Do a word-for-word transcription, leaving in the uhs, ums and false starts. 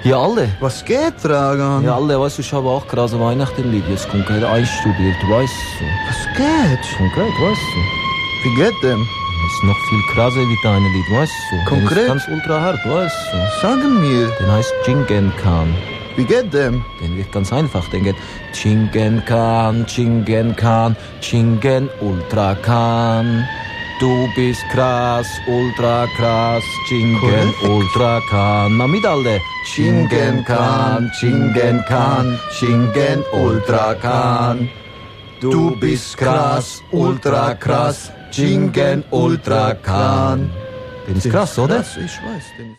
Ja, alle. Was geht, Dragan? Ja, alle, weißt du, ich habe auch gerade Weihnachten Lied jetzt konkret einstudiert, weißt du. Was geht? Konkret, weißt du. Wie geht dem? Ist noch viel krasser wie deine Lied, weißt du. Konkret? Den ist ganz ultra hart, weißt du. Sagen mir. Den heißt Chingen Khan. Wie geht dem? Den wird ganz einfach, den geht Chingen Khan, Chingen Khan, Chingen Ultra Khan. Du bist krass, ultra krass, Chingen Ultra Khan. Mal mit alle. Chingen Khan, Chingen Khan, Chingen Ultra Khan. Du bist krass, ultra krass, Chingen Ultra Khan. Den ist krass, oder? Ich weiß. Den